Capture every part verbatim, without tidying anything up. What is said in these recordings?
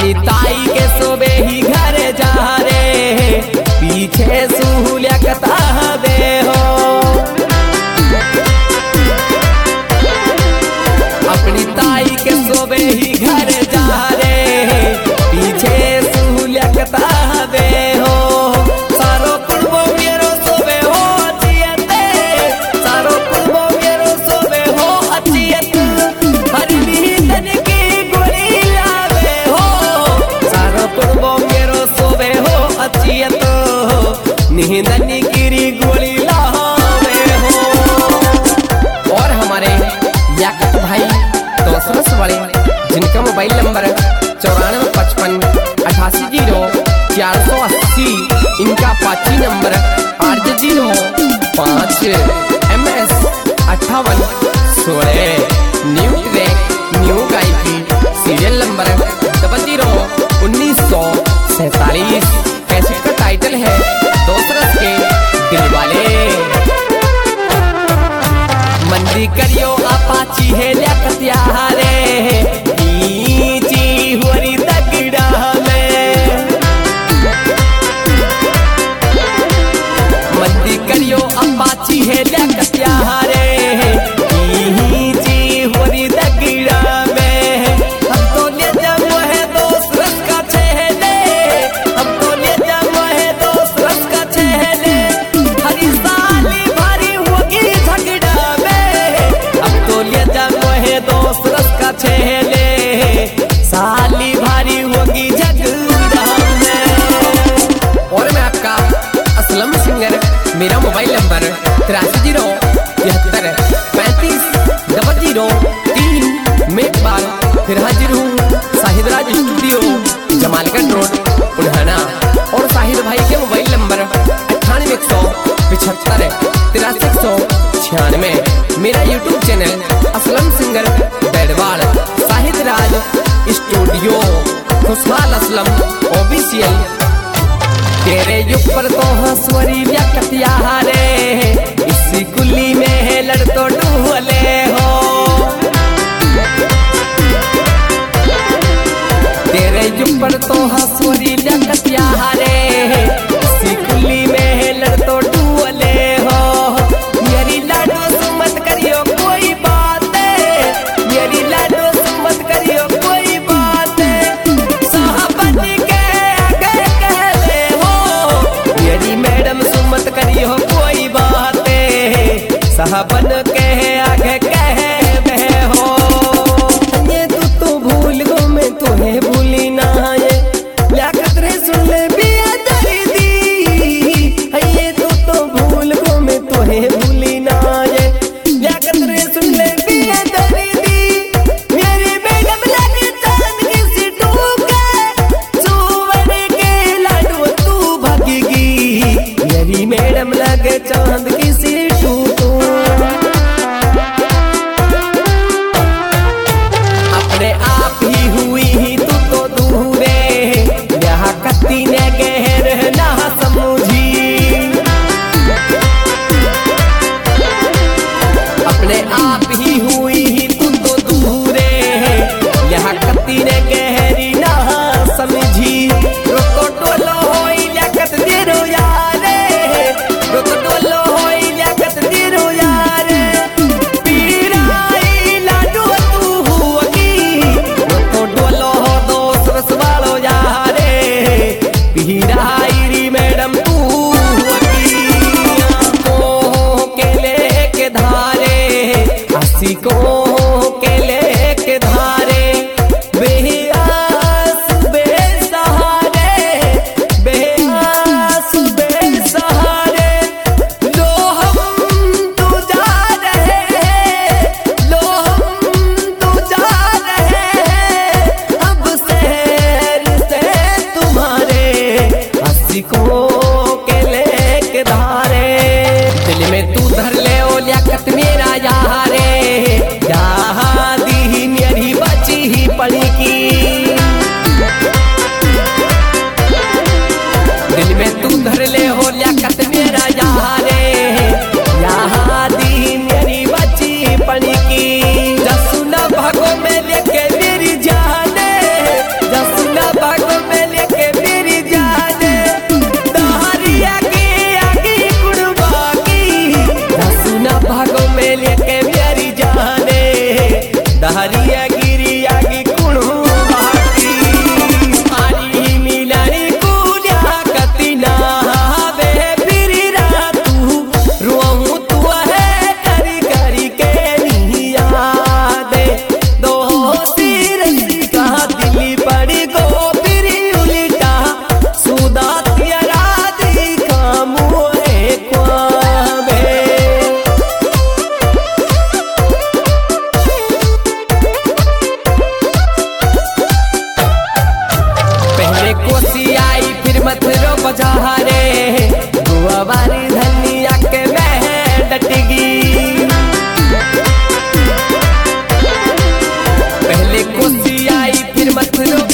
अपनी ताई के सोबे ही घर जा रे, पीछे सूलिया कता दे हो। अपनी ताई के सोबे ही घर जा रे, पीछे सूलिया कता दे हो। सारो कुर्बो मेरो सोबे हो अचियते, सारो कुर्बो मेरो सोबे हो अचियत, हरी नींदन की गोली लावे हो। सारो कुर्बो मेरो सोबे हो अचियत, नींदन की गोली लावे हो। और हमारे याकत भाई दोसरस वाले जिनका मोबाइल नंबर चौरानवे पचपन अठासी जीरो चार सौ अस्सी, इनका पाची नंबर आठ जीरो पाँच एम एस अट्ठावन सोलह न्यू ट्रैक न्यू गायकी सीरियल नंबर डबल जीरो उन्नीस सौ सैतालीस। कैसेट का टाइटल है दोसरस के दिलवाले। मंदी करियो अपाची है लियाकत यारे, नीची होरी दगड़ा में। मंदी करियो अपाची है लियाकत यारे, नीची होरी दगड़ा में। हम तो ले जाओ है दोसरस का छेले, हम तो ले जाओ है दोसरस का छेले, हरी साली भारी होगी झगड़ा में। अब तो ले जाओ है दोसरस का छेले, साली भारी होगी झगड़ा में। और मैं आपका असलम सिंगर, मेरा मोबाइल नंबर तिरासी जीरो तिहत्तर पैंतीस डबल जीरो तीन। मैं एक बार फिर हाजिर हूँ साहिद राज स्टूडियो जमालगढ़ रोड उन्हाना। और साहिद भाई के मोबाइल नंबर अट्ठानवे एक सौ पिछहत्तर तिरासी एक सौ छियानवे। मेरा YouTube channel Aslam singer Baidwal Sahid Raj studio Khushhal Aslam official. तेरे ऊपर तो हंसवरी लियाकत यारे, इसी कुली में है लड़ तो डूले हो। तेरे ऊपर तो हंसवरी लियाकत यारे, इसी कुली में है लड़ तो डूले हो। मेरी लाडो सुमत करियो कोई बातें, मेरी लाडो सुमत करियो कोई बातें, साहबन के आगे कह ले हो। मेरी मैडम सुमत करियो कोई बातें, साहबन के आगे कह दे हो। ये तू तो भूल गो मैं तुम्हें भूली ना ये, लियाकत रे सुन ले बिया दर्दी। ये तू तो भूल गो मैं तुम्हें भूली ना ये, लियाकत रे सुन ले बिया दर्दी। मेरी मैडम लगे चांद की सीटों के, सुवर के लाडो तू भागेगी। मेरी मैडम लगे चांद की सीटों को, अपने आप ही हुई ही तू तो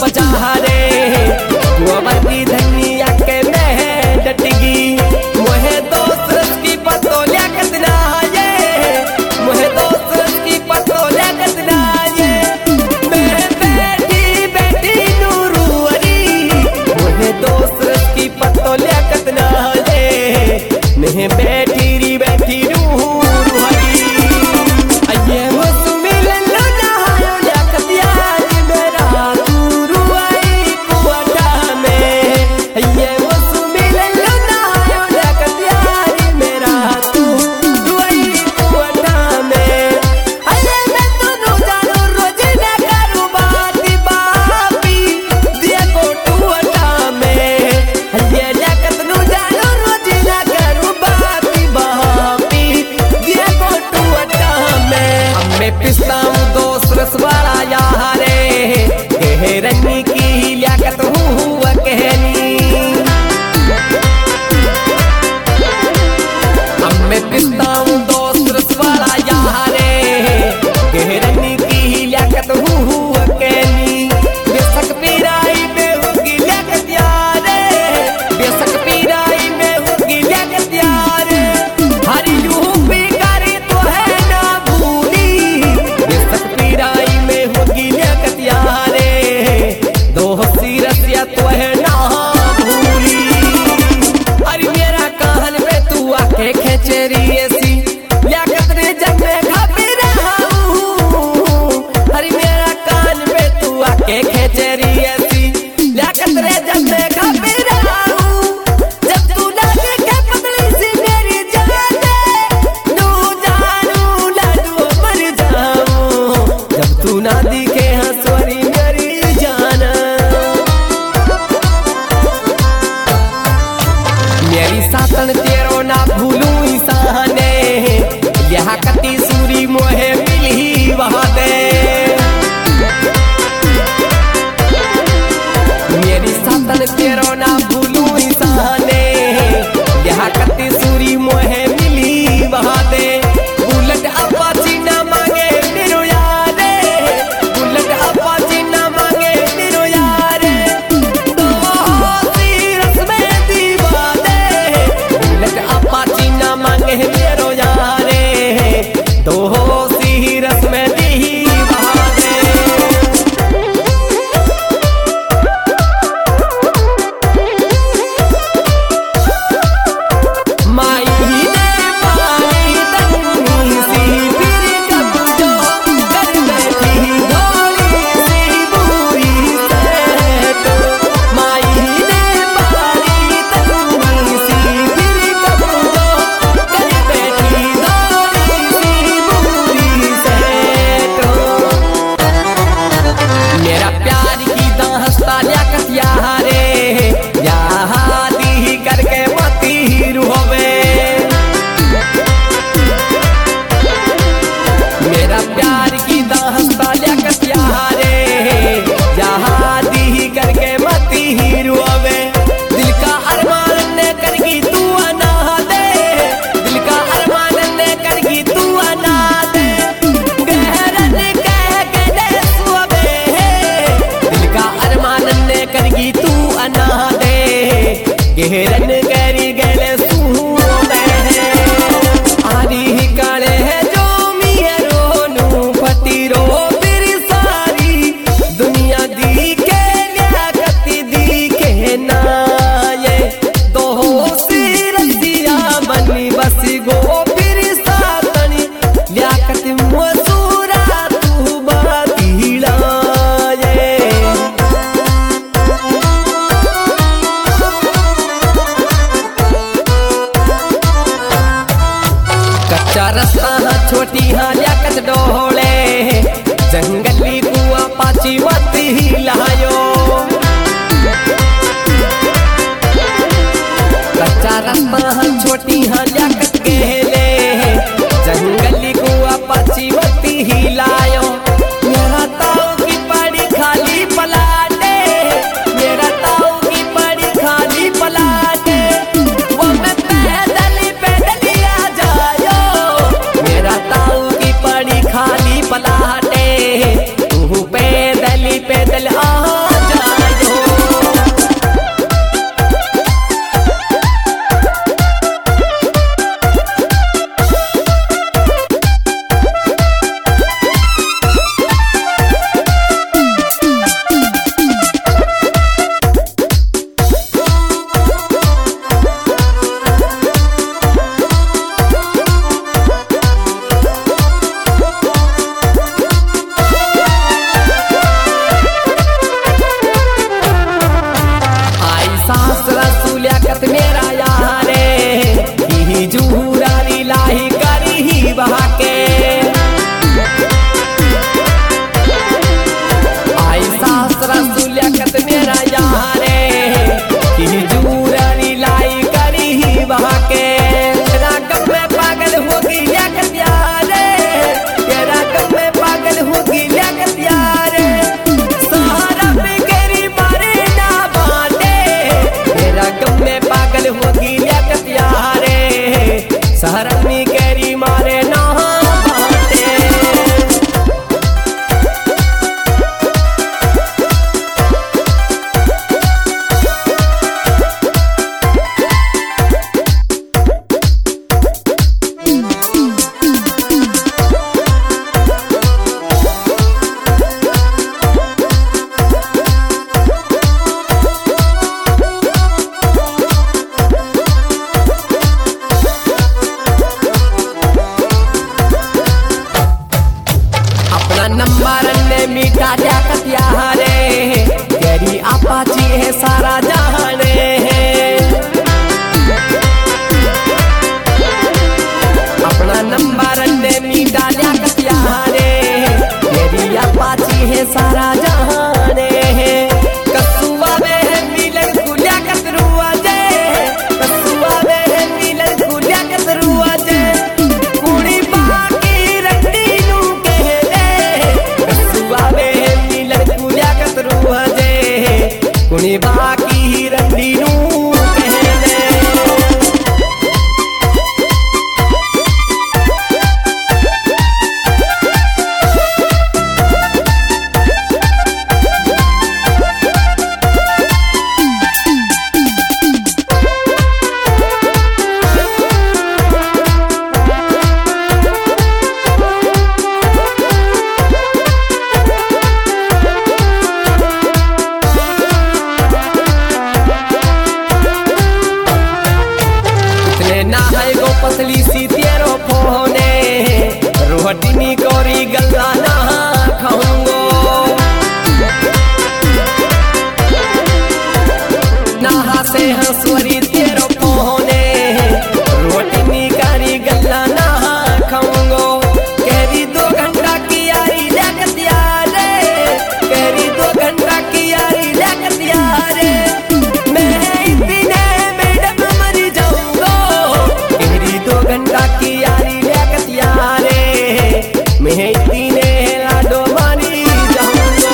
पचा रे गोवर्दी धनिया के में डटगी मोहे दोस्त रस की पतोलिया कतना ये मोहे दोस्त रस की पतोलिया कतना ये मैं बैठी बैठी नूरुवरी मोहे दोस्त रस की पतोलिया कतना ये मैं बैठी री बैठी नूरुवरी अये मौसमी लल्लो नहायो लकतिया मेरा तुरुआई कुआटा में अये मौसमी लल्लो नहायो लकतिया मेरा तुरुआई कुआटा में अये मैं तनु जानो रोज न करू बाती बापी दिया को टुआटा में अये लकत नु जानो रोज न करू बाती बापी दिया को टुआटा में हमें पिस्ताऊं दोस्त रस वाला यारे गहरनी की लियाकत हुआ कहनी हमें पिस्ताऊं दोस्त रस वाला यारे गहरनी की लियाकत हुआ कहनी बेशक पीराई में होगी लियाकत यारे बेशक पीराई में होगी लियाकत यारे हरी यूपी करे तो है ना भूली बेशक पीराई में होगी लियाकत यारे दोस्ती रसिया तो है ना भूली अरे मेरा काहन पे तू आके खेचेरी ऐसी लियाकत रे जब मैं खापी रहा हूँ अरे मेरा कान पे तू आके खेचेरी ऐसी लियाकत रे जब मैं खापी रहा हूँ जब तू ना देखे पतली सी मेरी जाने नू जानू लाडू मर जाऊं जब तू ना दिखे हंसवरी मेरी जान मेरी सातन तेरो ना भूलूं इंसाने यहाँ कती सूरी मोहे मिली वहाँ दे मेरी सातन तेरो ना भूलूं इंसाने यहाँ कती सूरी मोहे मिली वहाँ दे बुलेट अपाची ना मांगे मेरो यारे बुलेट अपाची ना मांगे मेरो यारे दोस्ती रस में दीवाने बुलेट अपाची ना मांगे मेरो यारे दोस्ती रस में दीवाने माई ने पानी तन्नी सी फिर कब जो कर बैठी भोली सी बुरी से तो माई ने पानी तन्नी सी फिर कब जो कर बैठी भोली सी बुरी से तो मेरा प्यार की दास्ता लियाकत यारे यादी करके मती रुहवे मेरा प्यार की दास्ता लियाकत यारे यादी करके मती रुहवे दिल का अरमान ने करगी तू अना दे दिल का अरमान ने करगी तू अना दे गहरन कह के दे सुबे जकत मेरा यारे कि जूरनी लाई करी वहाँ के रागम में पागल होगी जकत यारे ये रागम में पागल होगी जकत यारे सहारा में गेरी मारे ना बाटे ये रागम में पागल होगी जकत यारे सहारा में गेरी मारे ना नंबर ने मीठा जकत यारे तेरी अपाची है सारा जहाने है अपना नंबर ने मीठा जकत यारे तेरी अपाची है सारा जहाने है कसूआ में है मिलन गुलिया कतरुआ जे कसूआ में है मिलन गुलिया कतरुआ जे कुड़ी बाकी रखनी नू कुनी बाकी रंडी नू कहने पतली सी तेरो फोने रोहटिनी कोरी गल्ला ना खाऊंगो नहा से हंसवरी तेरो फोने रोहटिनी कारी गल्ला ना खाऊंगो कहरी दो घंटा की यारी जकत यारे कहरी दो घंटा की यारी जकत यारे घंटा की यारी जकत यारे मैं इतने लाडो मारी जाऊंगा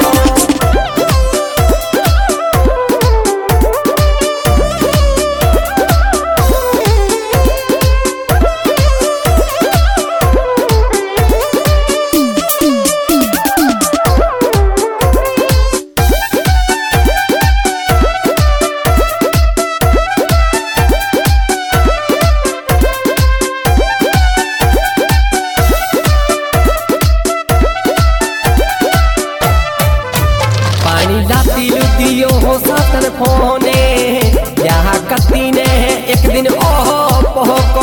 दियो हो सातन फोने यहाँ कती ने एक दिन ओह पोह